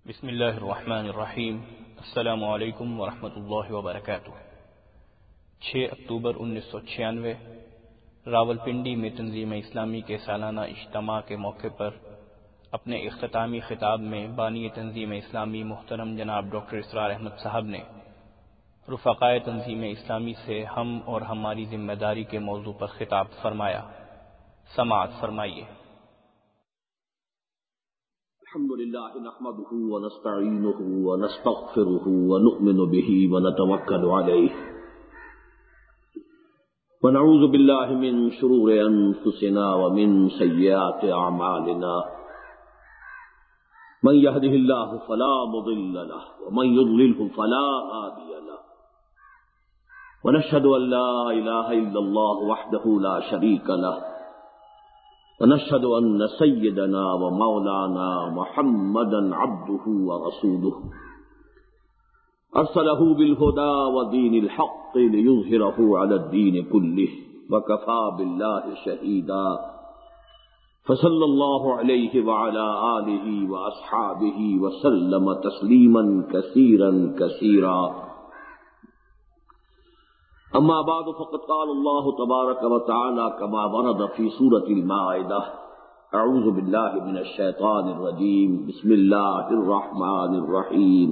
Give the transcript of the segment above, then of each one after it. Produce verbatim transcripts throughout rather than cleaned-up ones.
بسم اللہ الرحمن الرحیم۔ السلام علیکم ورحمۃ اللہ وبرکاتہ۔ چھ اکتوبر انیس سو چھیانوے راولپنڈی میں تنظیم اسلامی کے سالانہ اجتماع کے موقع پر اپنے اختتامی خطاب میں بانی تنظیم اسلامی محترم جناب ڈاکٹر اسرار احمد صاحب نے رفقائے تنظیم اسلامی سے ہم اور ہماری ذمہ داری کے موضوع پر خطاب فرمایا۔ سماعت فرمائیے۔ الحمد لله نحمده ونستعينه ونستغفره ونؤمن به ونتوكل عليه ونعوذ بالله من شرور أنفسنا ومن سيئات أعمالنا من يهده الله فلا مضل له ومن يضلله فلا هادي له ونشهد أن لا إله إلا الله وحده لا شريك له ونشهد أن سيدنا ومولانا محمدا عبده ورسوله أرسله بالهدى ودين الحق ليظهره على الدين كله وكفى بالله شهيدا فصلى الله عليه وعلى آله وأصحابه وسلم تسليما كثيرا كثيرا اما بعد فقد قال الله تبارك وتعالى كما ورد في سورة المائدة اعوذ بالله من الشيطان الرجيم بسم الله الرحمن الرحيم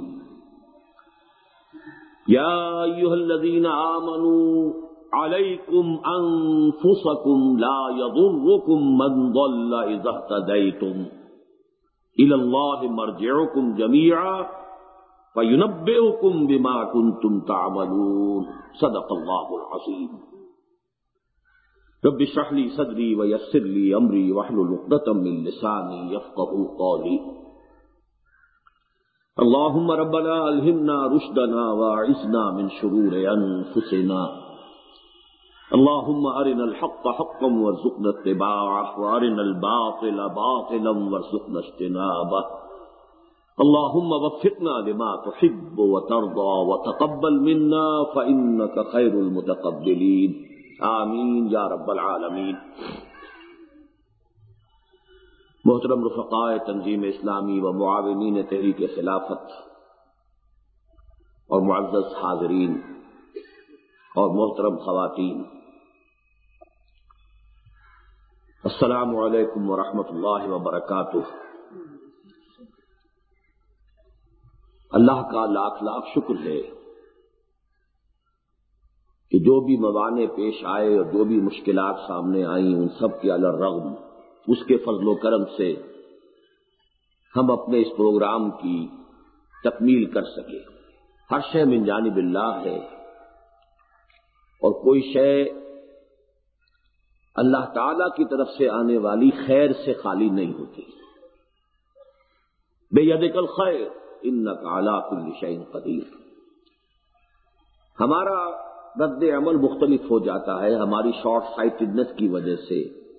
يا ايها الذين آمنوا عليكم انفسكم لا يضركم من ضل اذا اهتديتم الى الله مرجعكم جميعا فَيُنَبِّئُكُم بِمَا كُنتُمْ تَعْمَلُونَ صدق اللہ العظیم۔ رب اشرح لي صدری ويسر لي امری واحلل عقدۃ من لسانی یفقهوا قولی۔ اللهم ربنا الہمنا رشدنا واعذنا من شرور انفسنا۔ اللهم ارنا الحق حقا وارزقنا اتباعه وارنا الباطل باطلا وارزقنا اجتنابه۔ اللهم وفقنا لما تحب وترضى وتقبل منا فإنك خير المتقبلين آمین یا رب العالمین۔ محترم رفقائے تنظیم اسلامی و معاونین تحریک خلافت اور معزز حاضرین اور محترم خواتین، السلام علیکم ورحمۃ اللہ وبرکاتہ۔ اللہ کا لاکھ لاکھ شکر ہے کہ جو بھی موانع پیش آئے اور جو بھی مشکلات سامنے آئیں ان سب کے علی الرغم اس کے فضل و کرم سے ہم اپنے اس پروگرام کی تکمیل کر سکے۔ ہر شے من جانب اللہ ہے اور کوئی شے اللہ تعالی کی طرف سے آنے والی خیر سے خالی نہیں ہوتی۔ بیدک الخیر انک علی کل شیء قدیر۔ ہمارا رد عمل مختلف ہو جاتا ہے ہماری شارٹ سائٹڈنس کی وجہ سے۔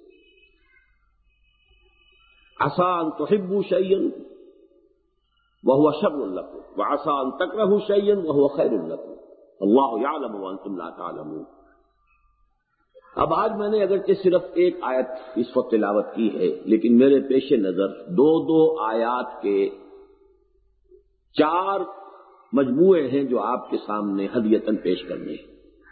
عسیٰ ان تحبوا شیئا وہو شر لکم وعسیٰ ان تکرہوا شیئا وہو خیر لکم اللہ یعلم وانتم لا تعلمون۔ اب آج میں نے اگرچہ صرف ایک آیت اس وقت تلاوت کی ہے لیکن میرے پیش نظر دو دو آیات کے چار مجموعے ہیں جو آپ کے سامنے ہدیتاً پیش کرنے ہیں،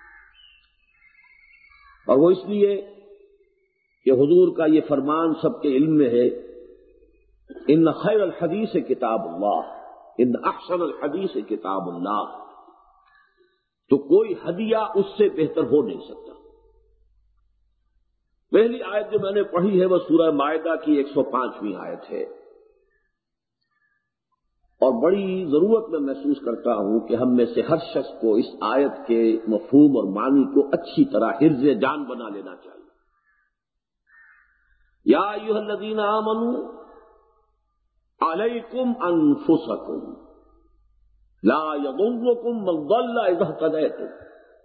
اور وہ اس لیے کہ حضور کا یہ فرمان سب کے علم میں ہے، ان خیر الحدیث کتاب اللہ ان احسن الحدیث کتاب اللہ، تو کوئی ہدیہ اس سے بہتر ہو نہیں سکتا۔ پہلی آیت جو میں نے پڑھی ہے وہ سورہ مائدہ کی ایک سو پانچویں آیت ہے، اور بڑی ضرورت میں محسوس کرتا ہوں کہ ہم میں سے ہر شخص کو اس آیت کے مفہوم اور معنی کو اچھی طرح حرز جان بنا لینا چاہیے۔ یا ایھا الذین آمنوا علیکم انفسکم لا یضرکم من ضل اذا اہتدیتم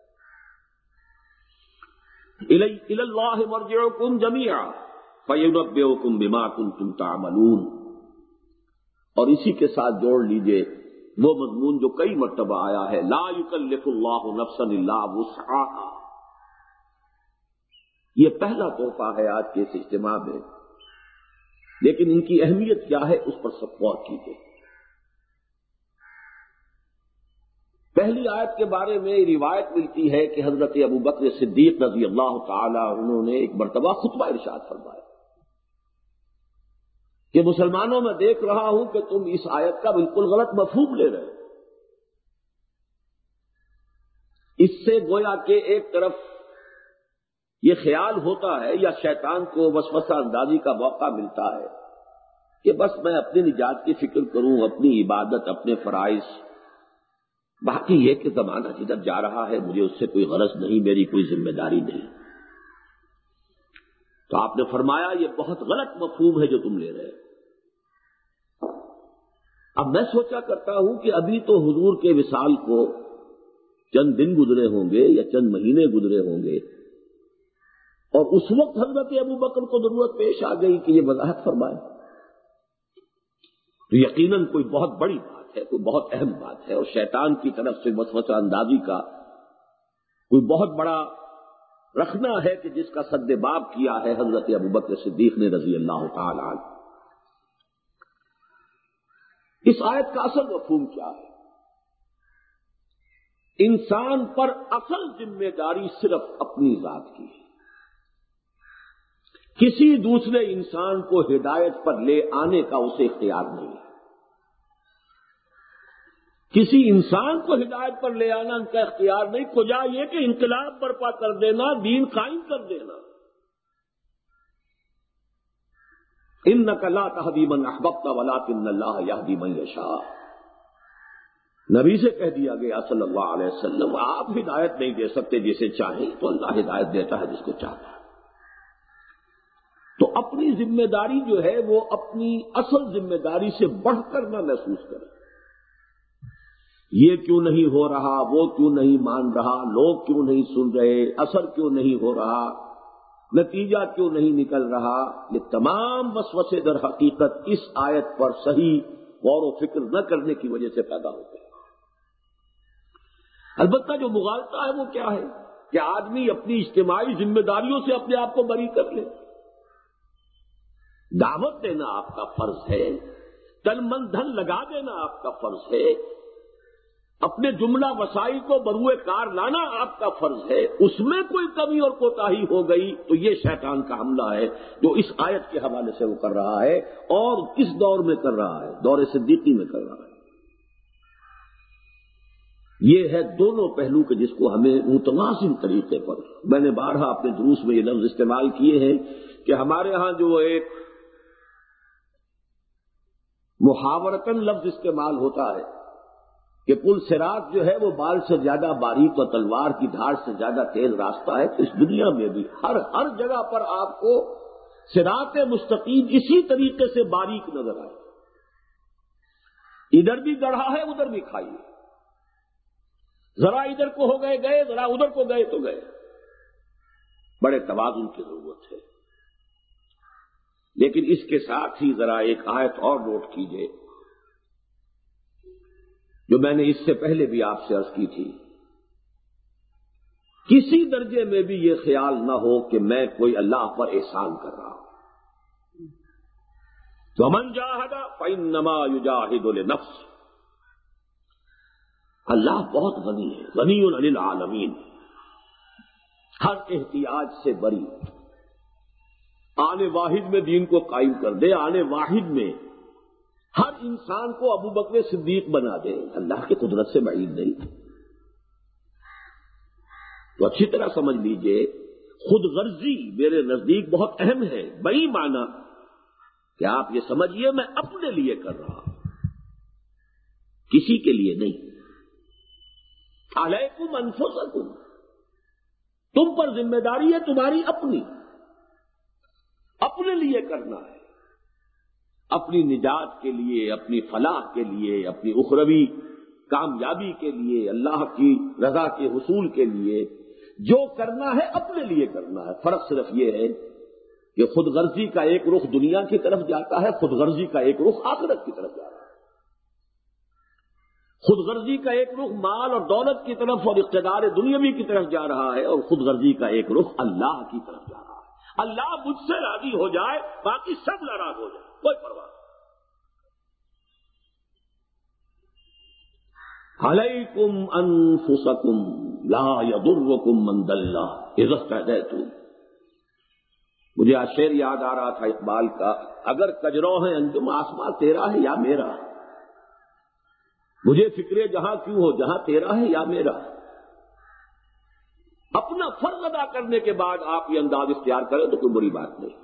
الی اللہ مرجعکم جمیعا فینبئکم بما کنتم تعملون۔ اور اسی کے ساتھ جوڑ لیجئے وہ مضمون جو کئی مرتبہ آیا ہے، لا یکلف اللہ نفسا الا وسعہا۔ یہ پہلا تحفہ ہے آج کے اس اجتماع میں، لیکن ان کی اہمیت کیا ہے اس پر سب غور کیجئے۔ پہلی آیت کے بارے میں روایت ملتی ہے کہ حضرت ابو بکر صدیق رضی اللہ تعالی انہوں نے ایک مرتبہ خطبہ ارشاد فرمایا کہ مسلمانوں میں دیکھ رہا ہوں کہ تم اس آیت کا بالکل غلط مفہوم لے رہے ہو۔ اس سے گویا کہ ایک طرف یہ خیال ہوتا ہے یا شیطان کو وسوسہ اندازی کا موقع ملتا ہے کہ بس میں اپنی نجات کی فکر کروں، اپنی عبادت، اپنے فرائض، باقی یہ کہ زمانہ جدھر جا رہا ہے مجھے اس سے کوئی غرض نہیں، میری کوئی ذمہ داری نہیں۔ تو آپ نے فرمایا یہ بہت غلط مفہوم ہے جو تم لے رہے ہو۔ اب میں سوچا کرتا ہوں کہ ابھی تو حضور کے وصال کو چند دن گزرے ہوں گے یا چند مہینے گزرے ہوں گے، اور اس وقت حضرت ابو بکر کو ضرورت پیش آ گئی کہ یہ وضاحت فرمائے، تو یقیناً کوئی بہت بڑی بات ہے، کوئی بہت اہم بات ہے، اور شیطان کی طرف سے وسوسہ اندازی کا کوئی بہت بڑا رکھنا ہے کہ جس کا سد باب کیا ہے حضرت ابو بکر صدیق نے رضی اللہ تعالی عنہ۔ اس آیت کا اصل مفہوم کیا ہے؟ انسان پر اصل ذمہ داری صرف اپنی ذات کی ہے، کسی دوسرے انسان کو ہدایت پر لے آنے کا اسے اختیار نہیں ہے۔ کسی انسان کو ہدایت پر لے آنا ان کا اختیار نہیں، کجا یہ کہ انقلاب برپا کر دینا، دین قائم کر دینا۔ اِنَّكَ لَا تَهْدِي مَنْ أَحْبَبْتَ وَلَٰكِنَّ اللَّهَ يَهْدِي مَن يَشَاءُ۔ نبی سے کہہ دیا گیا صلی اللہ علیہ وسلم آپ ہدایت نہیں دے سکتے جسے چاہیں، تو اللہ ہدایت دیتا ہے جس کو چاہتا ہے۔ تو اپنی ذمہ داری جو ہے وہ اپنی اصل ذمہ داری سے بڑھ کر نہ محسوس کریں۔ یہ کیوں نہیں ہو رہا، وہ کیوں نہیں مان رہا، لوگ کیوں نہیں سن رہے، اثر کیوں نہیں ہو رہا، نتیجہ کیوں نہیں نکل رہا، یہ تمام وسوسے در حقیقت اس آیت پر صحیح غور و فکر نہ کرنے کی وجہ سے پیدا ہوتے ہیں۔ البتہ جو مغالطہ ہے وہ کیا ہے کہ آدمی اپنی اجتماعی ذمہ داریوں سے اپنے آپ کو بری کر لے۔ دعوت دینا آپ کا فرض ہے، تن من دھن لگا دینا آپ کا فرض ہے، اپنے جملہ وسائل کو بروئے کار لانا آپ کا فرض ہے، اس میں کوئی کمی اور کوتاہی ہو گئی تو یہ شیطان کا حملہ ہے جو اس آیت کے حوالے سے وہ کر رہا ہے، اور کس دور میں کر رہا ہے؟ دور صدیقی میں کر رہا ہے۔ یہ ہے دونوں پہلو کے جس کو ہمیں متوازن طریقے پر، میں نے بارہا اپنے دروس میں یہ لفظ استعمال کیے ہیں کہ ہمارے ہاں جو ایک محاورتاً لفظ استعمال ہوتا ہے کہ پل صراط جو ہے وہ بال سے زیادہ باریک اور تلوار کی دھاڑ سے زیادہ تیز راستہ ہے، تو اس دنیا میں بھی ہر ہر جگہ پر آپ کو صراط مستقیم اسی طریقے سے باریک نظر آئے، ادھر بھی گڑھا ہے ادھر بھی کھائی ہے، ذرا ادھر کو ہو گئے گئے، ذرا ادھر کو گئے تو گئے، بڑے توازن کی ضرورت ہے۔ لیکن اس کے ساتھ ہی ذرا ایک آیت اور نوٹ کیجئے جو میں نے اس سے پہلے بھی آپ سے عرض کی تھی، کسی درجے میں بھی یہ خیال نہ ہو کہ میں کوئی اللہ پر احسان کر رہا ہوں۔ وَمَن جَاهَدَ فَإِنَّمَا يُجَاهِدُ لِنَفْسِهِ۔ اللہ بہت غنی ہے، غنی عن العالمین، ہر احتیاج سے بری، آنے واحد میں دین کو قائم کر دے، آنے واحد میں ہر انسان کو ابو بکر صدیق بنا دے، اللہ کی قدرت سے بعید نہیں۔ تو اچھی طرح سمجھ لیجئے خود غرضی میرے نزدیک بہت اہم ہے، بڑی معنی کہ آپ یہ سمجھیے میں اپنے لیے کر رہا ہوں، کسی کے لیے نہیں۔ علیکم انفسکم، تم پر ذمہ داری ہے تمہاری اپنی، اپنے لیے کرنا ہے، اپنی نجات کے لیے، اپنی فلاح کے لیے، اپنی اخروی کامیابی کے لیے، اللہ کی رضا کے حصول کے لیے جو کرنا ہے اپنے لیے کرنا ہے۔ فرق صرف یہ ہے کہ خود غرضی کا ایک رخ دنیا کی طرف جاتا ہے، خود غرضی کا ایک رخ آخرت کی طرف جاتا ہے۔ خود غرضی کا ایک رخ مال اور دولت کی طرف اور اقتدار دنیاوی کی طرف جا رہا ہے، اور خود غرضی کا ایک رخ اللہ کی طرف جا رہا ہے۔ اللہ مجھ سے راضی ہو جائے، باقی سب ناراض ہو جائے، کوئی پرواہ نہیں۔ علیکم انفسکم لا یضرکم من ضل اذا اهتدیتم. مجھے آج شعر یاد آ رہا تھا اقبال کا، اگر کجرو ہے انجم آسماں تیرا ہے یا میرا، مجھے فکر جہاں کیوں ہو جہاں تیرا ہے یا میرا. اپنا فرض ادا کرنے کے بعد آپ یہ انداز اختیار کریں تو کوئی بری بات نہیں،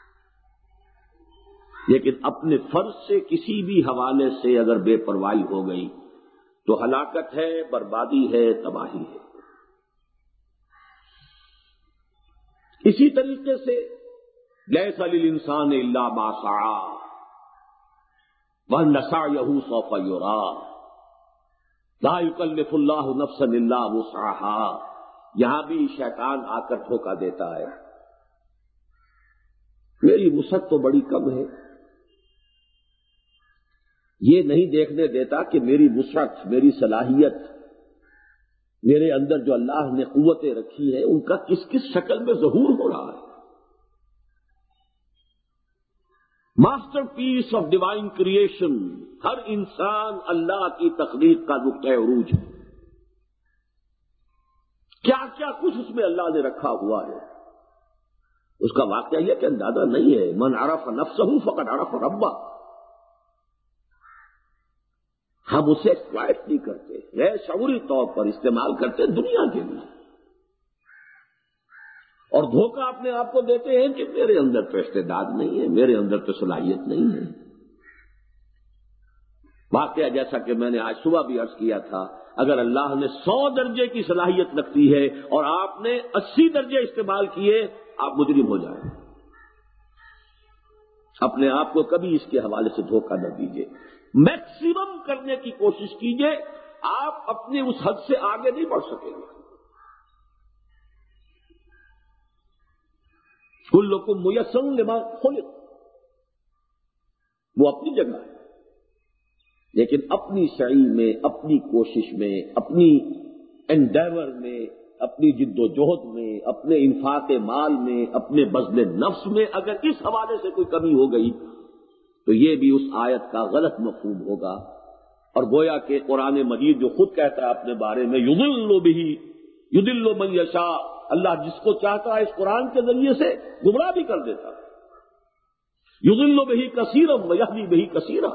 لیکن اپنے فرض سے کسی بھی حوالے سے اگر بے پرواہی ہو گئی تو ہلاکت ہے، بربادی ہے، تباہی ہے. اسی طریقے سے لیس للانسان الا ما سعى وان سعيه سوف يرى لا يكلف الله نفسا الا وسعها. یہاں بھی شیطان آ کر دھوکہ دیتا ہے، میری وسعت تو بڑی کم ہے، یہ نہیں دیکھنے دیتا کہ میری وسعت، میری صلاحیت، میرے اندر جو اللہ نے قوتیں رکھی ہیں ان کا کس کس شکل میں ظہور ہو رہا ہے. Masterpiece of divine creation, ہر انسان اللہ کی تخلیق کا نقطہ عروج ہے. کیا کیا کچھ اس میں اللہ نے رکھا ہوا ہے، اس کا واقعہ یہ کہ اندازہ نہیں ہے. من عرف نفسہ فقد عرف ربہ. ہم اسے ایکسپلائٹ نہیں کرتے، غیر شعوری طور پر استعمال کرتے دنیا کے لیے، اور دھوکہ اپنے آپ کو دیتے ہیں کہ میرے اندر تو استعداد نہیں ہے، میرے اندر تو صلاحیت نہیں ہے. واقعہ جیسا کہ میں نے آج صبح بھی عرض کیا تھا، اگر اللہ نے سو درجے کی صلاحیت رکھتی ہے اور آپ نے اسی درجے استعمال کیے، آپ مجرم ہو جائیں. اپنے آپ کو کبھی اس کے حوالے سے دھوکہ نہ دیجیے، میکسیمم کرنے کی کوشش کیجیے. آپ اپنے اس حد سے آگے نہیں بڑھ سکیں گے. کلکم میسر لما خلق، وہ اپنی جگہ ہے، لیکن اپنی سعی میں، اپنی کوشش میں، اپنی انڈیور میں، اپنی جد و جہد میں، اپنے انفاق مال میں، اپنے بذل نفس میں اگر اس حوالے سے کوئی کمی ہو گئی تو یہ بھی اس آیت کا غلط مفہوم ہوگا. اور گویا کہ قرآن مجید جو خود کہتا ہے اپنے بارے میں، یضل بہ یضل من یشاء، اللہ جس کو چاہتا ہے اس قرآن کے ذریعے سے گمراہ بھی کر دیتا ہے. یضل بہ کثیرا ویہدی بہ کثیرا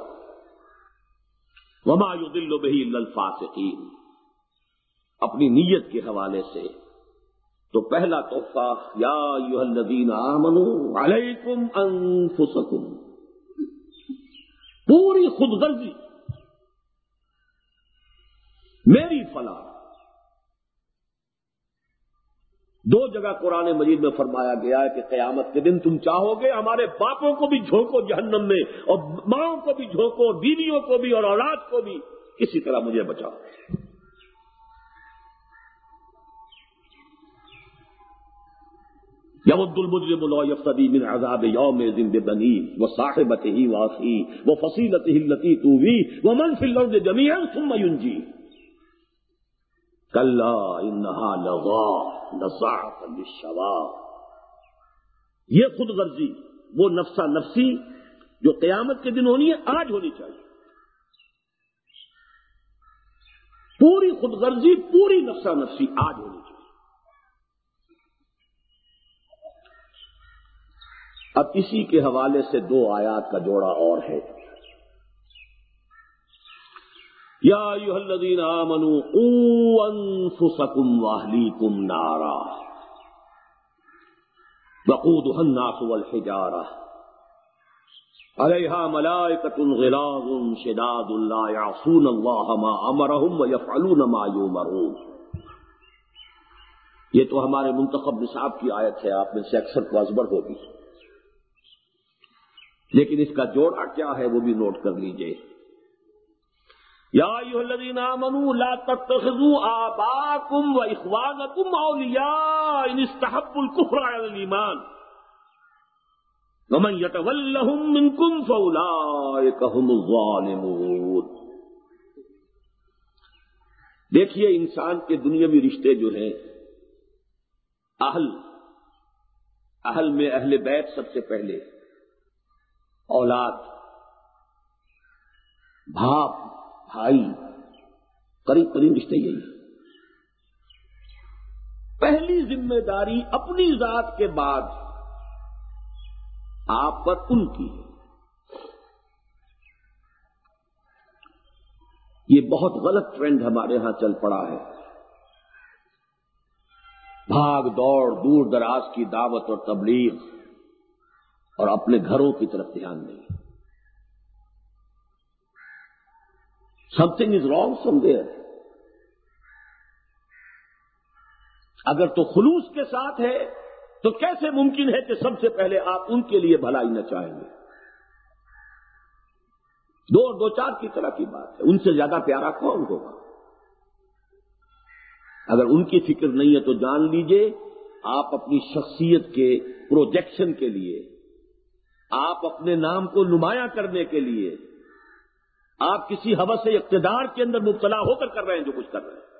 وما یضل بہ الا الفاسقین. اپنی نیت کے حوالے سے تو پہلا تحفہ، یا ایھا الذین آمنوا علیکم انفسکم، پوری خود غرضی، میری فلاح. دو جگہ قرآن مجید میں فرمایا گیا ہے کہ قیامت کے دن تم چاہو گے ہمارے باپوں کو بھی جھونکو جہنم میں، اور ماؤں کو بھی جھونکو، بیویوں کو بھی اور اولاد کو بھی، کسی طرح مجھے بچاؤ. یود المجرم لا یفتدی من عذاب یومئذ ببنیہ وصاحبتہ واخیہ وفصیلتہ التی تؤویہ ومن فی الارض جمیعا ثم ینجیہ کلا انہا لظی نزاعۃ للشوا. یہ خود غرضی، وہ نفسا نفسی جو قیامت کے دن ہونی ہے، آج ہونی چاہیے. پوری خود غرضی، پوری نفسا نفسی آج ہونی چاہیے. اب اسی کے حوالے سے دو آیات کا جوڑا اور ہے. یا ایھا الذین آمنوا قوا انفسکم واہلیکم نارا وقودھا الناس والحجارہ علیہا ملائکۃ غلاظ شداد لا یعصون اللہ ما امرہم ویفعلون ما یؤمرون. یہ تو ہمارے منتخب نصاب کی آیت ہے، آپ میں سے اکثر کو ازبر ہوگی، لیکن اس کا جوڑا کیا ہے وہ بھی نوٹ کر لیجئے. یا ایھا الذین آمنوا لا تتخذوا آباءکم واخوانکم اولیاء ان استحبوا الکفر علی الایمان ومن یتولہم منکم فاولئک ھم الظالمون. دیکھیے انسان کے دنیاوی رشتے جو ہیں، اہل اہل میں اہل بیت سب سے پہلے، اولاد، باپ، بھائی، قریب قریب رشتے یہی ہیں۔ پہلی ذمہ داری اپنی ذات کے بعد آپ پر ان کی ہے۔ یہ بہت غلط ٹرینڈ ہمارے ہاں چل پڑا ہے، بھاگ دوڑ، دور دراز کی دعوت اور تبلیغ، اور اپنے گھروں کی طرف دھیان نہیں۔ Something is wrong somewhere. اگر تو خلوص کے ساتھ ہے تو کیسے ممکن ہے کہ سب سے پہلے آپ ان کے لیے بھلائی نہ چاہیں گے؟ دو اور دو چار کی طرح کی بات ہے، ان سے زیادہ پیارا کون ہوگا؟ اگر ان کی فکر نہیں ہے تو جان لیجئے آپ اپنی شخصیت کے پروجیکشن کے لیے، آپ اپنے نام کو نمایاں کرنے کے لیے، آپ کسی ہوس اقتدار کے اندر مبتلا ہو کر کر رہے ہیں جو کچھ کر رہے ہیں۔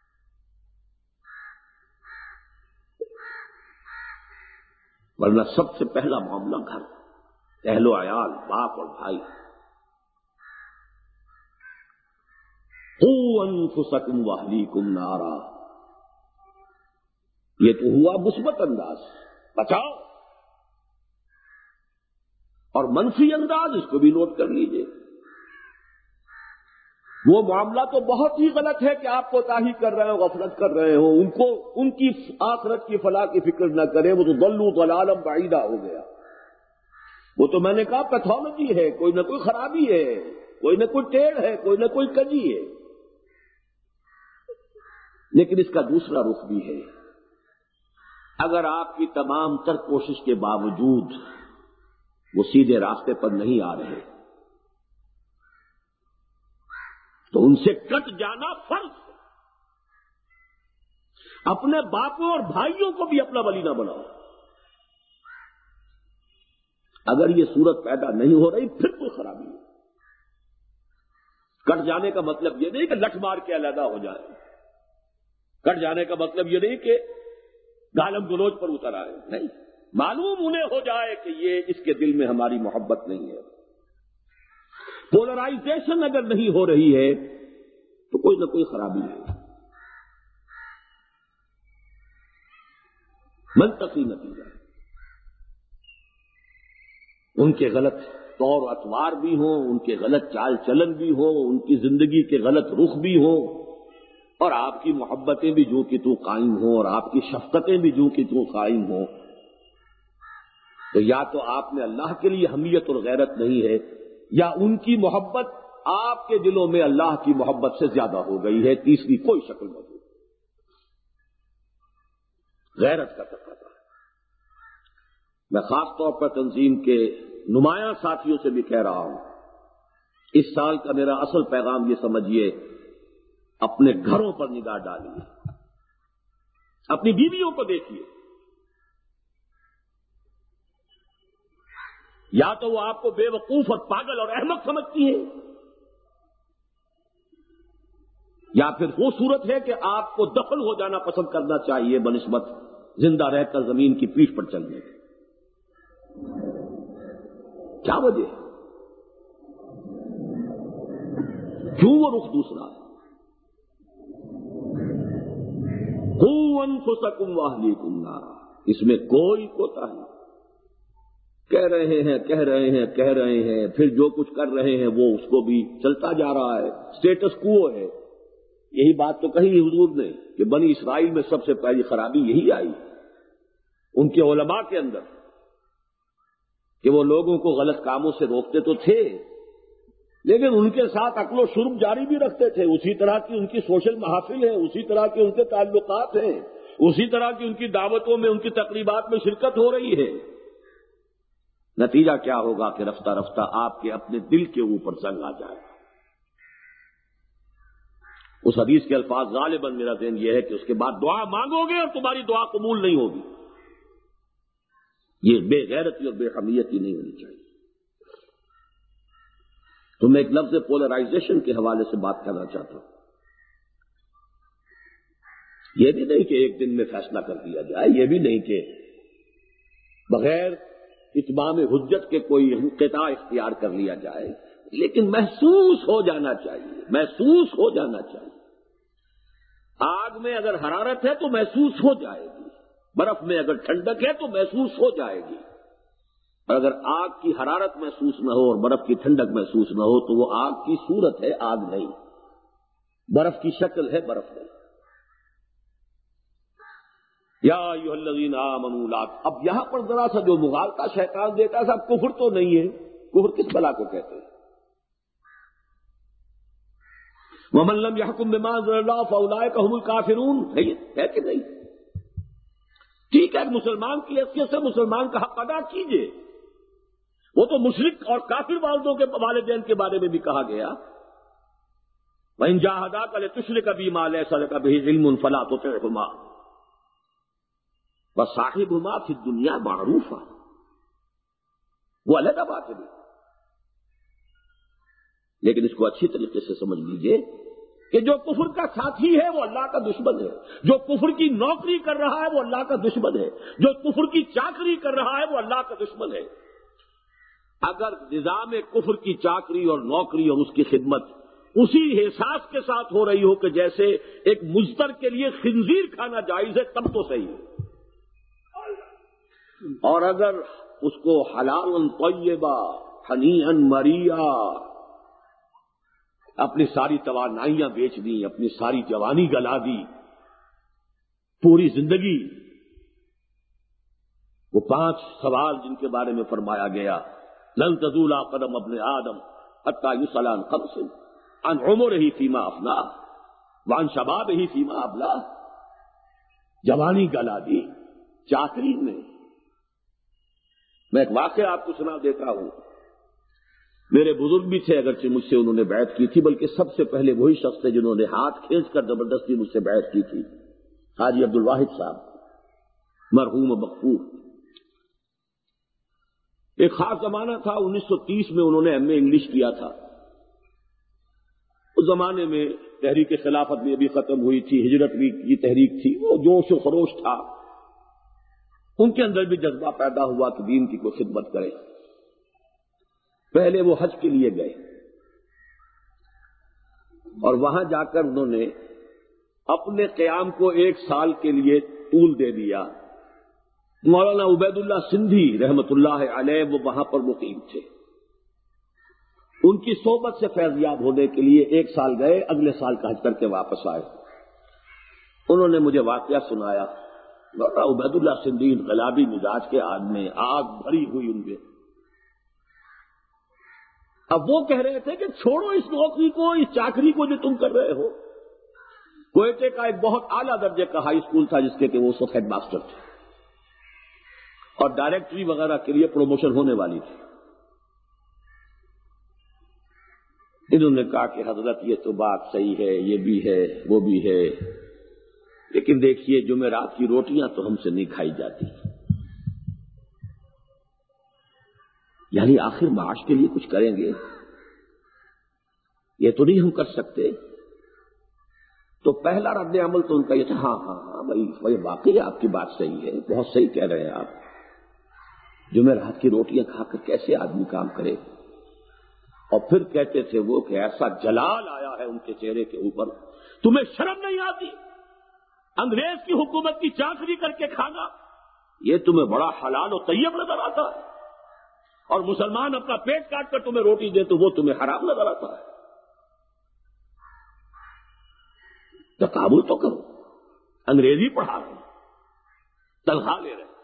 ورنہ سب سے پہلا معاملہ گھر، اہل و عیال، باپ اور بھائی۔ قوا انفسکم واہلیکم نارا، یہ تو ہوا مثبت انداز، بچاؤ، اور منفی انداز اس کو بھی نوٹ کر لیجئے۔ وہ معاملہ تو بہت ہی غلط ہے کہ آپ کوتاہی کر رہے ہو، غفلت کر رہے ہو، ان کو ان کی آخرت کی فلاح کی فکر نہ کریں، وہ تو ضلوا ضلالا بعیدا ہو گیا۔ وہ تو میں نے کہا پیتھولوجی ہے، کوئی نہ کوئی خرابی ہے، کوئی نہ کوئی ٹیڑھ ہے، کوئی نہ کوئی کجی ہے۔ لیکن اس کا دوسرا رخ بھی ہے، اگر آپ کی تمام تر کوشش کے باوجود وہ سیدھے راستے پر نہیں آ رہے تو ان سے کٹ جانا فرض ہے۔ اپنے باپوں اور بھائیوں کو بھی اپنا ولی نہ بناؤ۔ اگر یہ صورت پیدا نہیں ہو رہی پھر کوئی خرابی ہے۔ کٹ جانے کا مطلب یہ نہیں کہ لٹ مار کے علیحدہ ہو جائے، کٹ جانے کا مطلب یہ نہیں کہ گالم گلوچ پر اتر آئے، نہیں، معلوم انہیں ہو جائے کہ یہ اس کے دل میں ہماری محبت نہیں ہے۔ پولرائزیشن اگر نہیں ہو رہی ہے تو کوئی نہ کوئی خرابی ہے۔ منطقی نتیجہ، ان کے غلط طور اطوار بھی ہوں، ان کے غلط چال چلن بھی ہوں، ان کی زندگی کے غلط رخ بھی ہوں، اور آپ کی محبتیں بھی جو کہ تو قائم ہوں، اور آپ کی شفقتیں بھی جو کہ تو قائم ہوں، تو یا تو آپ میں اللہ کے لیے حمیت اور غیرت نہیں ہے، یا ان کی محبت آپ کے دلوں میں اللہ کی محبت سے زیادہ ہو گئی ہے، تیسری کوئی شکل موجود۔ غیرت کا تقاضا ہے۔ میں خاص طور پر تنظیم کے نمایاں ساتھیوں سے بھی کہہ رہا ہوں، اس سال کا میرا اصل پیغام یہ سمجھیے، اپنے گھروں پر نگاہ ڈالیے، اپنی بیویوں کو دیکھیے، یا تو وہ آپ کو بے وقوف اور پاگل اور احمق سمجھتی ہیں، یا پھر وہ صورت ہے کہ آپ کو دفن ہو جانا پسند کرنا چاہیے بنسبت زندہ رہ کر زمین کی پیٹھ پر چلنے کے۔ کیا وجہ ہے؟ کیوں وہ رخ دوسرا ہے؟ قوا انفسکم واہلیکم نارا، اس میں کوئی کوتاہی نہیں۔ کہہ رہے ہیں کہہ رہے ہیں کہہ رہے ہیں پھر جو کچھ کر رہے ہیں وہ اس کو بھی چلتا جا رہا ہے، سٹیٹس کو ہے۔ یہی بات تو کہی حضور نے کہ بنی اسرائیل میں سب سے پہلی خرابی یہی آئی ان کے علماء کے اندر، کہ وہ لوگوں کو غلط کاموں سے روکتے تو تھے لیکن ان کے ساتھ عقل و شرب جاری بھی رکھتے تھے، اسی طرح کی ان کی سوشل محافل ہیں، اسی طرح کے ان کے تعلقات ہیں، اسی طرح کی ان کی دعوتوں میں ان کی تقریبات میں شرکت ہو رہی ہے۔ نتیجہ کیا ہوگا کہ رفتہ رفتہ آپ کے اپنے دل کے اوپر زنگ آ جائے گا۔ اس حدیث کے الفاظ غالباً میرا ذہن یہ ہے کہ اس کے بعد دعا مانگو گے اور تمہاری دعا قبول نہیں ہوگی۔ یہ بے غیرتی اور بے حمیتی نہیں ہونی چاہیے۔ تو میں ایک لفظ پولرائزیشن کے حوالے سے بات کرنا چاہتا ہوں۔ یہ بھی نہیں کہ ایک دن میں فیصلہ کر دیا جائے، یہ بھی نہیں کہ بغیر اتمام حجت کے کوئی انقطاع اختیار کر لیا جائے، لیکن محسوس ہو جانا چاہیے، محسوس ہو جانا چاہیے آگ میں اگر حرارت ہے تو محسوس ہو جائے گی، برف میں اگر ٹھنڈک ہے تو محسوس ہو جائے گی، اور اگر آگ کی حرارت محسوس نہ ہو اور برف کی ٹھنڈک محسوس نہ ہو تو وہ آگ کی صورت ہے، آگ نہیں، برف کی شکل ہے، برف نہیں۔ یا ایھا الذین آمنوا لا، اب یہاں پر ذرا سا جو مغالطہ شیطان دیتا ہے، صاحب کفر تو نہیں ہے، کفر کس بلا کو کہتے ہیں؟ وَمَن لَّمْ يَحْكُم بِمَا أَنزَلَ اللَّهُ فَأُولَٰئِكَ هُمُ الْكَافِرُونَ، ہے کہ نہیں؟ ٹھیک ہے، مسلمان کی حیثیت سے مسلمان کا حق ادا کیجئے، وہ تو مشرک اور کافر والدوں کے والدین کے بارے میں بھی کہا گیا، وَإِن جَاهَدَاكَ لِتُشْرِكَ بِي مَا لَيْسَ لَكَ بِهِ عِلْمٌ فَلَا تُطِعْهُمَا وَصَاحِبْهُمَا فِي الدُّنْيَا مَعْرُوفًا، وہ علیحدہ بات ہے، لیکن اس کو اچھی طریقے سے سمجھ لیجئے کہ جو کفر کا ساتھی ہے وہ اللہ کا دشمن ہے، جو کفر کی نوکری کر رہا ہے وہ اللہ کا دشمن ہے، جو کفر کی چاکری کر رہا ہے وہ اللہ کا دشمن ہے۔ اگر نظام کفر کی چاکری اور نوکری اور اس کی خدمت اسی احساس کے ساتھ ہو رہی ہو کہ جیسے ایک مزدر کے لیے خنزیر کھانا جائز ہے، تب تو صحیح ہے، اور اگر اس کو حلال طیبہ ہنیئا مریئا اپنی ساری توانائیاں بیچ دی، اپنی ساری جوانی گلا دی، پوری زندگی، وہ پانچ سوال جن کے بارے میں فرمایا گیا لن تزول قدم ابن آدم حتی یسأل عن خمس عن عمرہ فیما افناہ وعن شبابہ فیما ابلاہ، جوانی گلا دی چاکری میں۔ میں ایک واقعہ آپ کو سنا دیتا ہوں، میرے بزرگ بھی تھے، اگرچہ مجھ سے انہوں نے بیعت کی تھی، بلکہ سب سے پہلے وہی شخص تھے جنہوں نے ہاتھ کھینچ کر زبردستی مجھ سے بیعت کی تھی، حاجی عبد الواحد صاحب مرحوم مغفور۔ ایک خاص زمانہ تھا، انیس سو تیس میں انہوں نے ایم اے انگلش کیا تھا۔ اس زمانے میں تحریک خلافت بھی ابھی ختم ہوئی تھی، ہجرت بھی کی تحریک تھی، وہ جوش و خروش تھا، ان کے اندر بھی جذبہ پیدا ہوا کہ دین کی کوئی خدمت کرے۔ پہلے وہ حج کے لیے گئے اور وہاں جا کر انہوں نے اپنے قیام کو ایک سال کے لیے طول دے دیا۔ مولانا عبید اللہ سندھی رحمت اللہ علیہ وہ وہاں پر مقیم تھے، ان کی صحبت سے فیضیاب ہونے کے لیے ایک سال گئے، اگلے سال کا حج کر کے واپس آئے۔ انہوں نے مجھے واقعہ سنایا، مولانا عبید اللہ سندھی انقلابی مزاج کے آدمی، آگ بھری ہوئی ان کے۔ اب وہ کہہ رہے تھے کہ چھوڑو اس نوکری کو، اس چاکری کو جو تم کر رہے ہو۔ کوئٹے کا ایک بہت اعلیٰ درجے کا ہائی اسکول تھا جس کے کہ وہ ہیڈ ماسٹر تھے، اور ڈائریکٹری وغیرہ کے لیے پروموشن ہونے والی تھی۔ انہوں نے کہا کہ حضرت یہ تو بات صحیح ہے، یہ بھی ہے، وہ بھی ہے، لیکن دیکھیے جمعرات کی روٹیاں تو ہم سے نہیں کھائی جاتی، یعنی آخر معاش کے لیے کچھ کریں گے، یہ تو نہیں ہم کر سکتے۔ تو پہلا رد عمل تو ان کا یہ تھا، ہاں ہاں ہاں بھائی واقعی آپ کی بات صحیح ہے، بہت صحیح کہہ رہے ہیں آپ، جمعرات کی روٹیاں کھا کر کیسے آدمی کام کرے۔ اور پھر کہتے تھے وہ کہ ایسا جلال آیا ہے ان کے چہرے کے اوپر، تمہیں شرم نہیں آتی؟ انگریز کی حکومت کی چاکری کر کے کھانا یہ تمہیں بڑا حلال و طیب نظر آتا ہے، اور مسلمان اپنا پیٹ کاٹ کر تمہیں روٹی دے تو وہ تمہیں حرام نظر آتا ہے؟ تقابل تو کرو، انگریزی پڑھا رہے ہیں، تنخواہ لے رہے ہیں،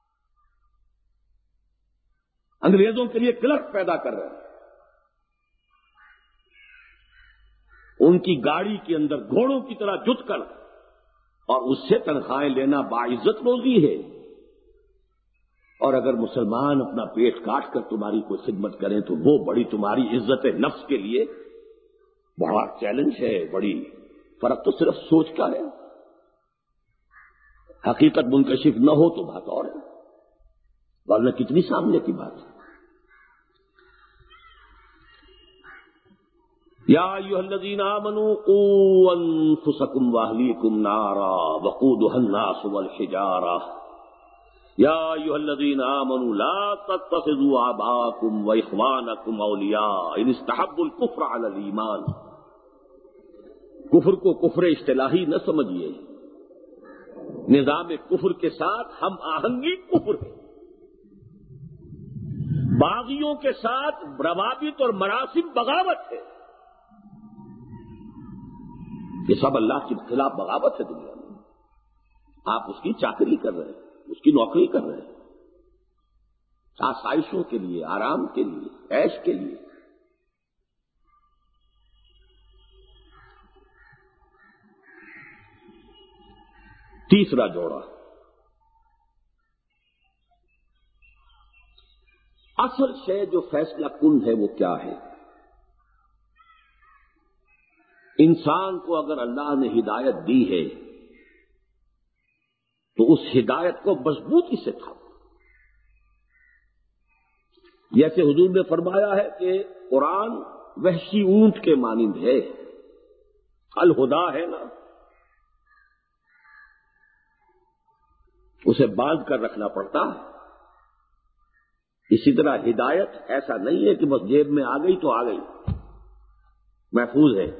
انگریزوں کے لیے کلرک پیدا کر رہے ہیں، ان کی گاڑی کے اندر گھوڑوں کی طرح جت کر، اور اس سے تنخواہیں لینا باعزت روزی ہے۔ اور اگر مسلمان اپنا پیٹ کاٹ کر تمہاری کوئی خدمت کریں تو وہ بڑی تمہاری عزت نفس کے لیے بڑا چیلنج ہے، بڑی فرق تو صرف سوچ کا ہے، حقیقت منکشف نہ ہو تو بات اور ہے، ورنہ کتنی سامنے کی بات ہے۔ یا ایھا الذین آمنوا قوا انفسکم واہلیکم نارا وقودھا الناس والحجارہ یا ایھا الذین آمنوا لا تتخذوا آباءکم واخوانکم اولیاء ان استحبوا الکفر علی الایمان کفر کو کفر اصطلاحی نہ سمجھیے، نظام کفر کے ساتھ ہم آہنگی کفر ہے، باغیوں کے ساتھ روابط اور مراسم بغاوت ہے، یہ سب اللہ کے خلاف بغاوت ہے دنیا میں۔ آپ اس کی چاکری کر رہے ہیں، اس کی نوکری کر رہے ہیں، آسائشوں کے لیے، آرام کے لیے، عیش کے لیے۔ تیسرا جوڑا، اصل شے جو فیصلہ کن ہے وہ کیا ہے؟ انسان کو اگر اللہ نے ہدایت دی ہے تو اس ہدایت کو مضبوطی سے تھا، جیسے حضور نے فرمایا ہے کہ قرآن وحشی اونٹ کے مانند ہے، الہدا ہے نا، اسے باندھ کر رکھنا پڑتا ہے۔ اسی طرح ہدایت ایسا نہیں ہے کہ بس جیب میں آ گئی تو آ گئی، محفوظ ہے۔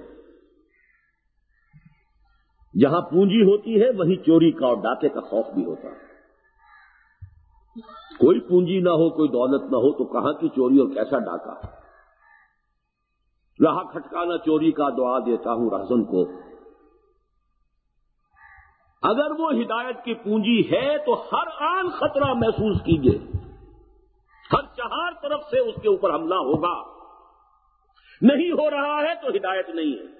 جہاں پونجی ہوتی ہے وہیں چوری کا اور ڈاکے کا خوف بھی ہوتا ہے۔ کوئی پونجی نہ ہو، کوئی دولت نہ ہو تو کہاں کی چوری اور کیسا ڈاکہ؟ رہا کھٹکانا چوری کا، دعا دیتا ہوں رہزن کو۔ اگر وہ ہدایت کی پونجی ہے تو ہر آن خطرہ محسوس کیجیے، ہر چہار طرف سے اس کے اوپر حملہ ہوگا۔ نہیں ہو رہا ہے تو ہدایت نہیں ہے۔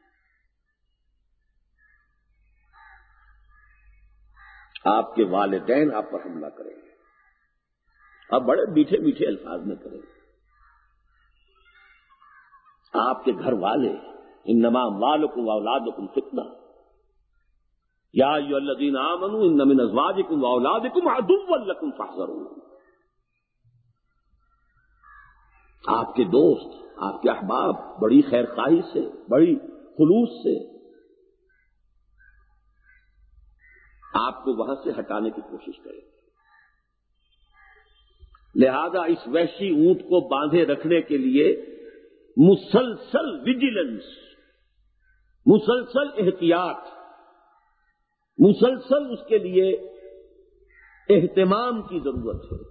آپ کے والدین آپ پر حملہ کریں گے، اب بڑے میٹھے میٹھے الفاظ میں کریں گے۔ آپ کے گھر والے، انما اموالکم واولادکم فتنہ، یا ایھا الذین آمنوا ان من ازواجکم واولادکم عدوا لکم فاحذروہ۔ آپ کے دوست، آپ کے احباب بڑی خیر خواہی سے، بڑی خلوص سے آپ کو وہاں سے ہٹانے کی کوشش کریں گے۔ لہذا اس وحشی اونٹ کو باندھے رکھنے کے لیے مسلسل ویجیلنس، مسلسل احتیاط، مسلسل اس کے لیے اہتمام کی ضرورت ہے۔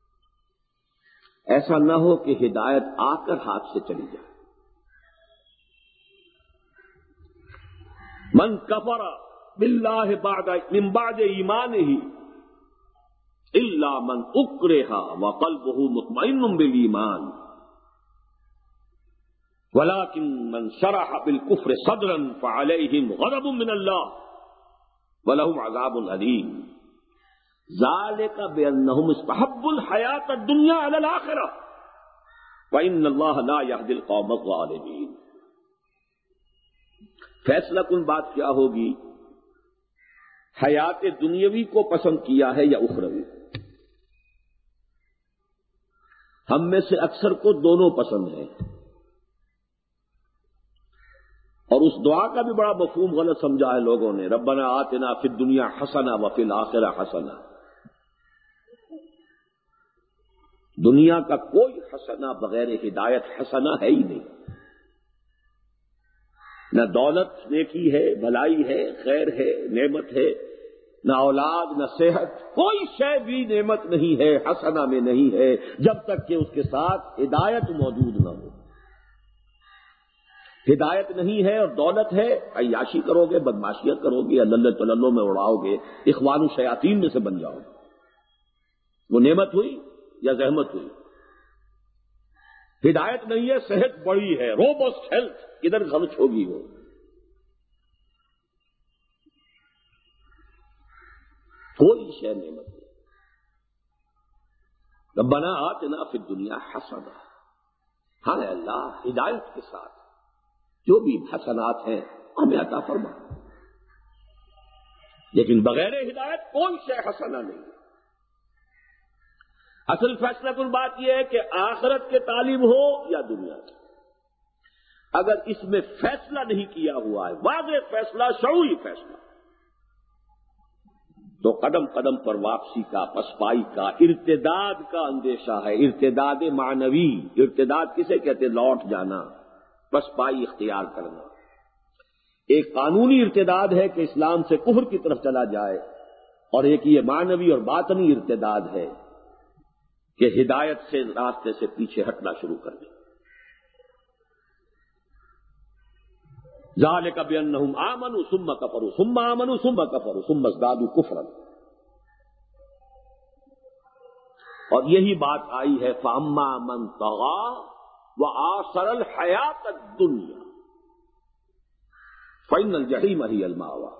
ایسا نہ ہو کہ ہدایت آ کر ہاتھ سے چلی جائے۔ من کفر باللہ بعد من بعد ایمانہ الا من اکرہ وقلبہ مطمئن بالایمان ولکن من شرح بالکفر صدرا فعلیہم غضب من اللہ ولہم عذاب علیم ذالک بانہم استحبوا الحیاۃ الدنیا علی الآخرہ وان اللہ لا یہدی القوم الظالمین۔ فیصلہ کن بات کیا ہوگی؟ حیات دنیاوی کو پسند کیا ہے یا اخروی؟ ہم میں سے اکثر کو دونوں پسند ہیں، اور اس دعا کا بھی بڑا مفہوم غلط سمجھا ہے لوگوں نے، ربنا آتنا فی الدنیا حسنہ وفی الآخرہ حسنہ۔ دنیا کا کوئی حسنہ بغیر ہدایت حسنہ ہے ہی نہیں۔ نہ دولت نیکی ہے، بھلائی ہے، خیر ہے، نعمت ہے، نہ اولاد، نہ صحت، کوئی شے بھی نعمت نہیں ہے، حسنہ میں نہیں ہے، جب تک کہ اس کے ساتھ ہدایت موجود نہ ہو۔ ہدایت نہیں ہے اور دولت ہے، عیاشی کرو گے، بدماشیاں کرو گے، اللہ تللو میں اڑاؤ گے، اخوان الشیاطین میں سے بن جاؤ گے۔ وہ نعمت ہوئی یا زحمت ہوئی؟ ہدایت نہیں ہے، صحت بڑی ہے، روبسٹ ہیلتھ، کدھر خرچ ہوگی وہ؟ کوئی شے نعمت نہیں۔ ربنا آتنا فی الدنیا حسنہ، ہاں اللہ ہدایت کے ساتھ جو بھی حسنات ہیں ہمیں عطا فرما، لیکن بغیر ہدایت کوئی شے حسنہ نہیں ہے۔ اصل فیصلہ کن بات یہ ہے کہ آخرت کے طالب ہو یا دنیا کی، اگر اس میں فیصلہ نہیں کیا ہوا ہے، واضح فیصلہ، شعوری فیصلہ، تو قدم قدم پر واپسی کا، پسپائی کا، ارتداد کا اندیشہ ہے۔ ارتداد معنوی، ارتداد کسے کہتے ہیں؟ لوٹ جانا، پسپائی اختیار کرنا۔ ایک قانونی ارتداد ہے کہ اسلام سے کفر کی طرف چلا جائے، اور ایک یہ معنوی اور باطنی ارتداد ہے کہ ہدایت سے راستے سے پیچھے ہٹنا شروع کر دے۔ ذالک بانہم آمنوا ثم کفروا ثم آمنوا ثم کفروا ثم ازدادوا کفرا، اور یہی بات آئی ہے فاما من طغی وآثر الحیات الدنیا فإن الجحیم ہی المأوی،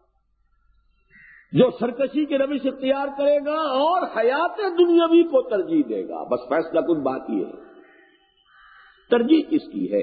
جو سرکشی کی روش اختیار کرے گا اور حیات دنیاوی کو ترجیح دے گا، بس فیصلہ کن بات یہ ہے ترجیح کس کی ہے۔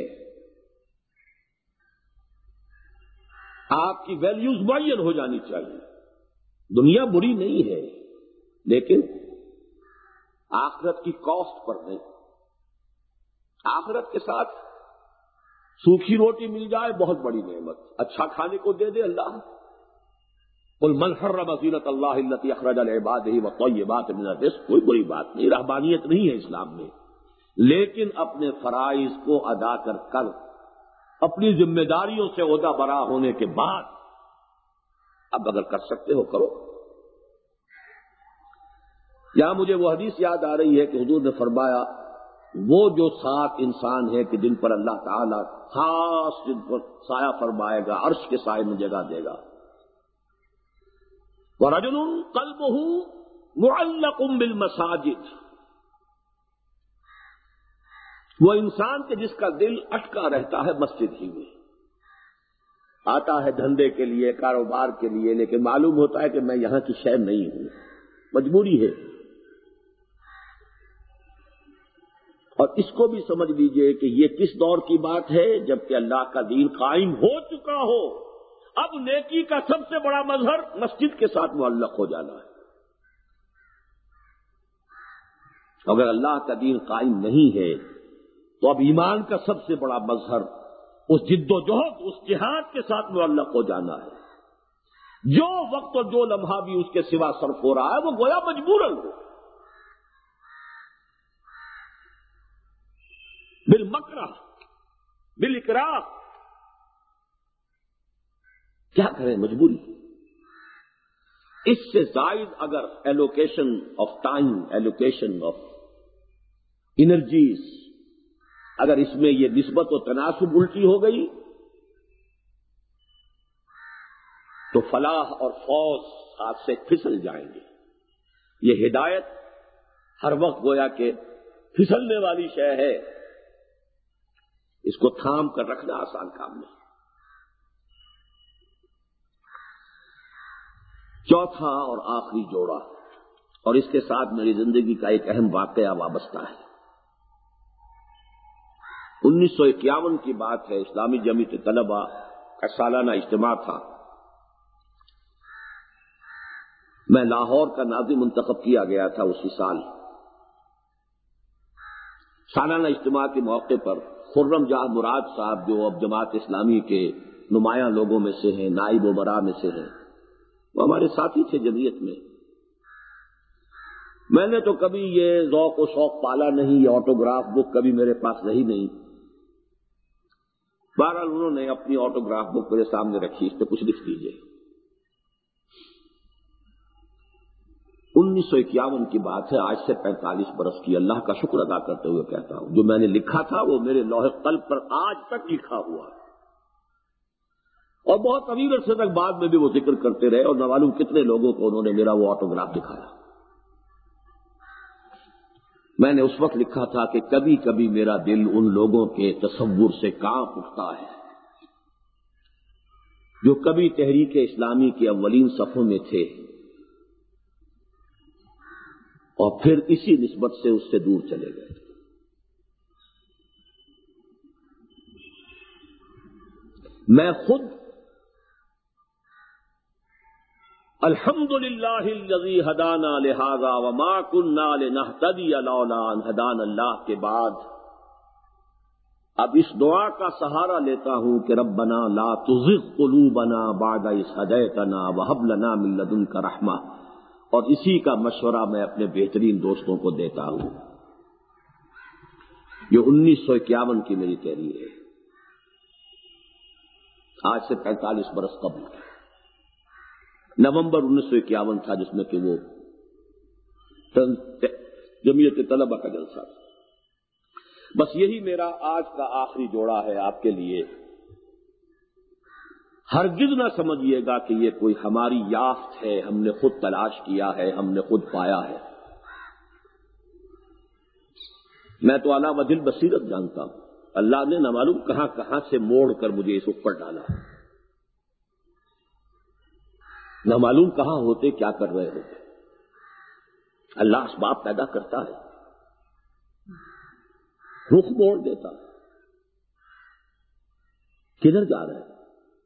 آپ کی ویلیوز معین ہو جانی چاہیے۔ دنیا بری نہیں ہے، لیکن آخرت کی کاسٹ پر نہیں۔ آخرت کے ساتھ سوکھی روٹی مل جائے بہت بڑی نعمت، اچھا کھانے کو دے دے اللہ۔ قل من حرم زینۃ اللہ التی اخرج لعبادہ والطیبات من الرزق، کوئی بری بات نہیں، رہبانیت نہیں ہے اسلام میں، لیکن اپنے فرائض کو ادا کر کر اپنی ذمہ داریوں سے عہدہ برا ہونے کے بعد اب اگر کر سکتے ہو کرو۔ یہاں مجھے وہ حدیث یاد آ رہی ہے کہ حضور نے فرمایا وہ جو سات انسان ہے کہ جن پر اللہ تعالیٰ خاص جن پر سایہ فرمائے گا، عرش کے سائے میں جگہ دے گا، وَرَجُلٌ قَلْبُهُ مُعَلَّقٌ بِالْمَسَاجِدِ، وہ انسان کے جس کا دل اٹکا رہتا ہے مسجد ہی میں، آتا ہے دھندے کے لیے، کاروبار کے لیے، لیکن معلوم ہوتا ہے کہ میں یہاں کی شے نہیں ہوں، مجبوری ہے۔ اور اس کو بھی سمجھ لیجئے کہ یہ کس دور کی بات ہے، جبکہ اللہ کا دین قائم ہو چکا ہو۔ اب نیکی کا سب سے بڑا مظہر مسجد کے ساتھ معلق ہو جانا ہے۔ اگر اللہ کا دین قائم نہیں ہے تو اب ایمان کا سب سے بڑا مظہر اس جد و جہد، اس جہاد کے ساتھ معلق ہو جانا ہے۔ جو وقت اور جو لمحہ بھی اس کے سوا صرف ہو رہا ہے وہ گویا مجبوراً ہو، بالمکرہ بالاکراہ، کیا کریں مجبوری۔ اس سے زائد اگر allocation of time, allocation of energies, اگر اس میں یہ نسبت و تناسب الٹی ہو گئی تو فلاح اور فوز ہاتھ سے پھسل جائیں گے۔ یہ ہدایت ہر وقت گویا کہ پھسلنے والی شے ہے، اس کو تھام کر رکھنا آسان کام نہیں۔ چوتھا اور آخری جوڑا، اور اس کے ساتھ میری زندگی کا ایک اہم واقعہ وابستہ ہے۔ انیس سو اکیاون کی بات ہے، اسلامی جمعیت طلبہ کا سالانہ اجتماع تھا۔ میں لاہور کا ناظم منتخب کیا گیا تھا اسی سال۔ سالانہ اجتماع کے موقع پر خرم جہاں مراد صاحب، جو اب جماعت اسلامی کے نمایاں لوگوں میں سے ہیں، نائب امراء میں سے ہیں، وہ ہمارے ساتھی تھے جمعیت میں۔ میں نے تو کبھی یہ ذوق و شوق پالا نہیں، یہ آٹوگراف بک کبھی میرے پاس رہی نہیں۔ بہرحال انہوں نے اپنی آٹوگراف بک میرے سامنے رکھی، اس پہ کچھ لکھ دیجیے۔ انیس سو اکیاون کی بات ہے، آج سے پینتالیس برس کی۔ اللہ کا شکر ادا کرتے ہوئے کہتا ہوں، جو میں نے لکھا تھا وہ میرے لوح قلب پر آج تک لکھا ہوا ہے، اور بہت طویل عرصے تک بعد میں بھی وہ ذکر کرتے رہے، اور نہ معلوم کتنے لوگوں کو انہوں نے میرا وہ آٹوگراف دکھایا۔ میں نے اس وقت لکھا تھا کہ کبھی کبھی میرا دل ان لوگوں کے تصور سے کانپ اٹھتا ہے جو کبھی تحریک اسلامی کے اولین صفوں میں تھے اور پھر اسی نسبت سے اس سے دور چلے گئے۔ میں خود الحمدللہ الذی ہدانا لہذا وما کنا لنہتدی لولا ان ہدانا اللہ کے بعد اب اس دعا کا سہارا لیتا ہوں کہ ربنا لا تزغ قلوبنا بعد اذ ہدیتنا وہب لنا من لدنک رحمہ، اور اسی کا مشورہ میں اپنے بہترین دوستوں کو دیتا ہوں۔ یہ انیس سو اکیاون کی میری تحریر ہے۔ آج سے پینتالیس برس قبل نومبر انیس سو اکیاون تھا، جس میں کہ وہ جمعیت طلبہ کا جلسہ تھا۔ بس یہی میرا آج کا آخری جوڑا ہے آپ کے لیے۔ ہرگز نہ سمجھیے گا کہ یہ کوئی ہماری یافت ہے، ہم نے خود تلاش کیا ہے، ہم نے خود پایا ہے۔ میں تو علی وجہ بصیرت جانتا ہوں، اللہ نے نہ معلوم کہاں کہاں سے موڑ کر مجھے اس اوپر ڈالا، نہ معلوم کہاں ہوتے کیا کر رہے ہوتے۔ اللہ اسباب پیدا کرتا ہے، رخ موڑ دیتا ہے۔ کدھر جا رہے ہیں؟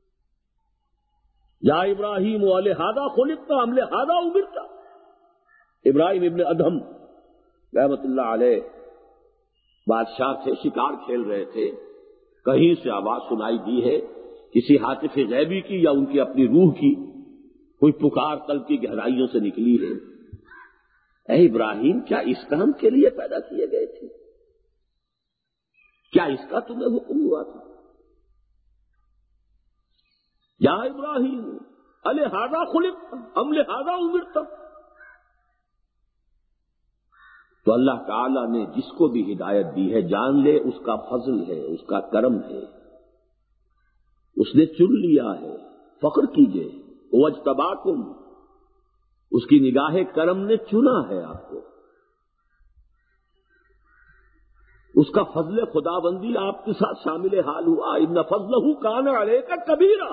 یا ابراہیم لہذا خلقت ام لہذا امرت۔ ابراہیم ابن ادہم رحمت اللہ علیہ بادشاہ تھے، شکار کھیل رہے تھے، کہیں سے آواز سنائی دی ہے کسی ہاتف غیبی کی یا ان کی اپنی روح کی، کوئی پکار قلب کی گہرائیوں سے نکلی ہے، اے ابراہیم کیا اس کام کے لیے پیدا کیے گئے تھے؟ کیا اس کا تمہیں حکم ہوا تھا؟ یا ابراہیم الہذا خلقت ام لہذا امرت۔ تو اللہ تعالی نے جس کو بھی ہدایت دی ہے جان لے اس کا فضل ہے، اس کا کرم ہے، اس نے چن لیا ہے، فخر کیجئے۔ واجتباکم، اس کی نگاہ کرم نے چنا ہے آپ کو، اس کا فضل خدا بندی آپ کے ساتھ شامل حال ہوا۔ ان فضلہ کان علیک کبیرا،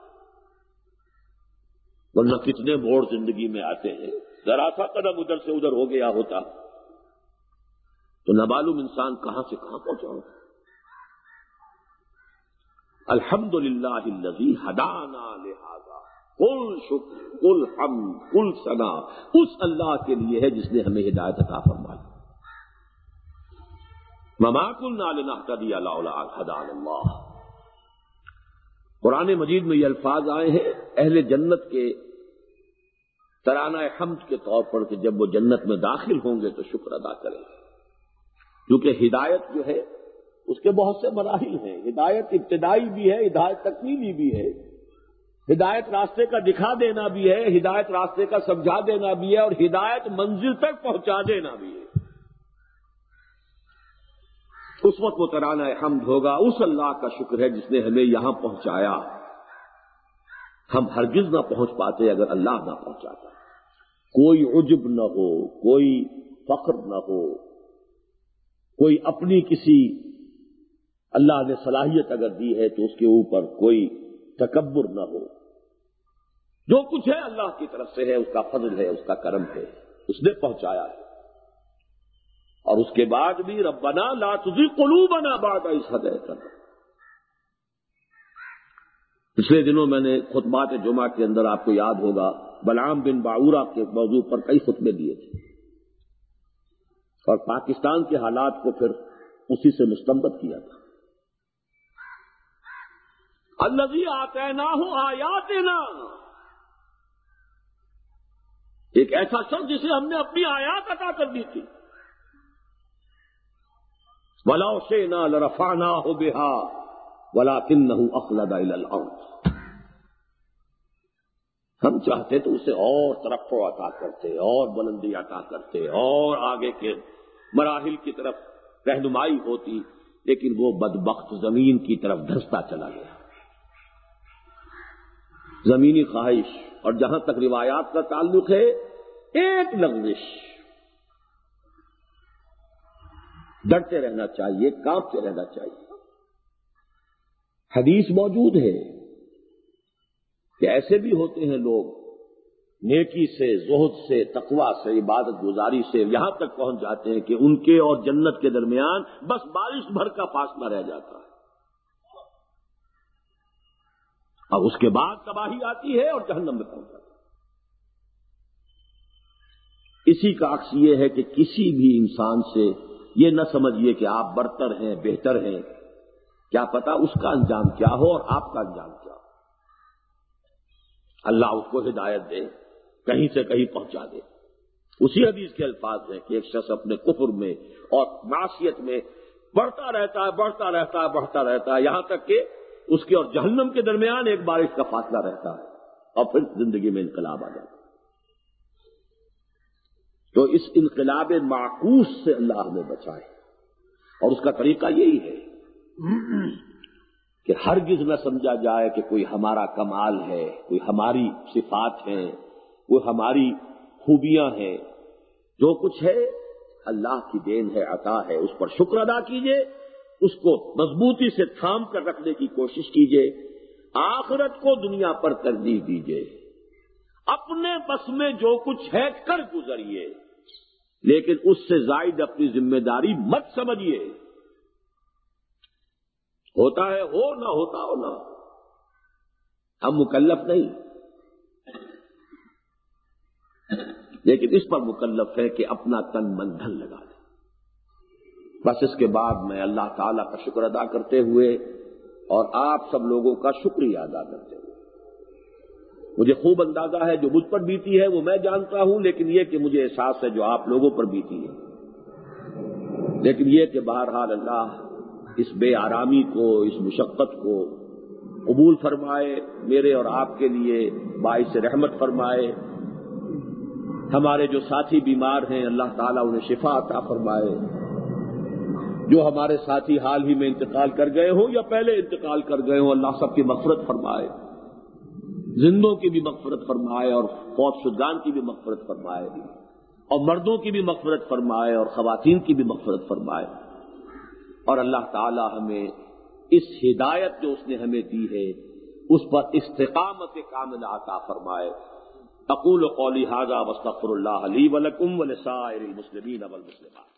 ورنہ کتنے موڑ زندگی میں آتے ہیں، ذرا سا قدم ادھر سے ادھر ہو گیا ہوتا تو نہ معلوم انسان کہاں سے کہاں پہنچا ہوتا۔ الحمدللہ الذی ہدانا لہذا، قل شکر قل حمد قل ثنا، اس اللہ کے لیے ہے جس نے ہمیں ہدایت عطا فرمائی۔ وما كنا لنهتدي لولا ان هدانا اللہ۔ قرآن مجید میں یہ الفاظ آئے ہیں اہل جنت کے ترانہ حمد کے طور پر کہ جب وہ جنت میں داخل ہوں گے تو شکر ادا کریں گے، کیونکہ ہدایت جو ہے اس کے بہت سے مراحل ہیں۔ ہدایت ابتدائی بھی ہے، ہدایت تکمیلی بھی ہے، ہدایت راستے کا دکھا دینا بھی ہے، ہدایت راستے کا سمجھا دینا بھی ہے، اور ہدایت منزل تک پہنچا دینا بھی ہے۔ اس وقت وہ ترانہ حمد ہوگا، اس اللہ کا شکر ہے جس نے ہمیں یہاں پہنچایا۔ ہم ہرگز نہ پہنچ پاتے اگر اللہ نہ پہنچاتا۔ کوئی عجب نہ ہو، کوئی فخر نہ ہو، کوئی اپنی کسی اللہ نے صلاحیت اگر دی ہے تو اس کے اوپر کوئی تکبر نہ ہو۔ جو کچھ ہے اللہ کی طرف سے ہے، اس کا فضل ہے، اس کا کرم ہے، اس نے پہنچایا ہے۔ اور اس کے بعد بھی ربنا لا تزغ قلوبنا بعد اذ ہدیتنا۔ پچھلے دنوں میں نے خطبات جمعہ کے اندر آپ کو یاد ہوگا بلعام بن باعورہ کے موضوع پر کئی خطبے دیے تھے، اور پاکستان کے حالات کو پھر اسی سے مستنبط کیا تھا۔ الذی آتیناہ آیاتنا، ایک ایسا شخص جسے ہم نے اپنی آیات عطا کر دی تھی۔ وَلَوْ شِئْنَا لَرَفَعْنَاهُ بِهَا وَلَكِنَّهُ أَخْلَدَ إِلَى الْأَرْضِ۔ ہم چاہتے تو اسے اور ترقی عطا کرتے، اور بلندی عطا کرتے، اور آگے کے مراحل کی طرف رہنمائی ہوتی، لیکن وہ بدبخت زمین کی طرف دھستا چلا گیا۔ زمینی خواہش، اور جہاں تک روایات کا تعلق ہے ایک لغزش، ڈرتے رہنا چاہیے، کانپتے رہنا چاہیے۔ حدیث موجود ہے کہ ایسے بھی ہوتے ہیں لوگ نیکی سے، زہد سے، تقوی سے، عبادت گزاری سے یہاں تک پہنچ جاتے ہیں کہ ان کے اور جنت کے درمیان بس بارش بھر کا فاصلہ رہ جاتا ہے، اور اس کے بعد تباہی آتی ہے اور جہنم میں پہنچ جاتا ہے۔ اسی کا عکس یہ ہے کہ کسی بھی انسان سے یہ نہ سمجھیے کہ آپ برتر ہیں، بہتر ہیں، کیا پتا اس کا انجام کیا ہو اور آپ کا انجام کیا ہو۔ اللہ اس کو ہدایت دے، کہیں سے کہیں پہنچا دے۔ اسی حدیث کے الفاظ ہیں کہ ایک شخص اپنے کفر میں اور معصیت میں بڑھتا رہتا ہے، بڑھتا رہتا ہے، بڑھتا رہتا ہے، یہاں تک کہ اس کے اور جہنم کے درمیان ایک بارش کا فاصلہ رہتا ہے اور پھر زندگی میں انقلاب آ جاتا ہے۔ تو اس انقلاب معکوس سے اللہ ہمیں بچائے، اور اس کا طریقہ یہی ہے کہ ہرگز نہ سمجھا جائے کہ کوئی ہمارا کمال ہے، کوئی ہماری صفات ہیں، کوئی ہماری خوبیاں ہیں۔ جو کچھ ہے اللہ کی دین ہے، عطا ہے، اس پر شکر ادا کیجئے، اس کو مضبوطی سے تھام کر رکھنے کی کوشش کیجئے، آخرت کو دنیا پر ترجیح دیجئے، اپنے بس میں جو کچھ ہے کر گزریے، لیکن اس سے زائد اپنی ذمہ داری مت سمجھیے۔ ہوتا ہے ہو، نہ ہوتا ہو نہ، ہم مکلف نہیں، لیکن اس پر مکلف ہے کہ اپنا تن من دھن لگا دیں۔ بس اس کے بعد میں اللہ تعالیٰ کا شکر ادا کرتے ہوئے اور آپ سب لوگوں کا شکریہ ادا کرتے ہوئے، مجھے خوب اندازہ ہے جو مجھ پر بیتی ہے وہ میں جانتا ہوں، لیکن یہ کہ مجھے احساس ہے جو آپ لوگوں پر بیتی ہے، لیکن یہ کہ بہرحال اللہ اس بے آرامی کو، اس مشقت کو قبول فرمائے، میرے اور آپ کے لیے باعث رحمت فرمائے۔ ہمارے جو ساتھی بیمار ہیں اللہ تعالیٰ انہیں شفا عطا فرمائے، جو ہمارے ساتھی حال ہی میں انتقال کر گئے ہوں یا پہلے انتقال کر گئے ہوں اللہ سب کی مغفرت فرمائے، زندوں کی بھی مغفرت فرمائے اور فوت شدگان کی بھی مغفرت فرمائے، اور مردوں کی بھی مغفرت فرمائے اور خواتین کی بھی مغفرت فرمائے، اور اللہ تعالی ہمیں اس ہدایت جو اس نے ہمیں دی ہے اس پر استقامت کاملہ عطا فرمائے۔ اقول قولی ھذا واستغفر اللہ لی ولکم ولسائر المسلمین والمسلمات۔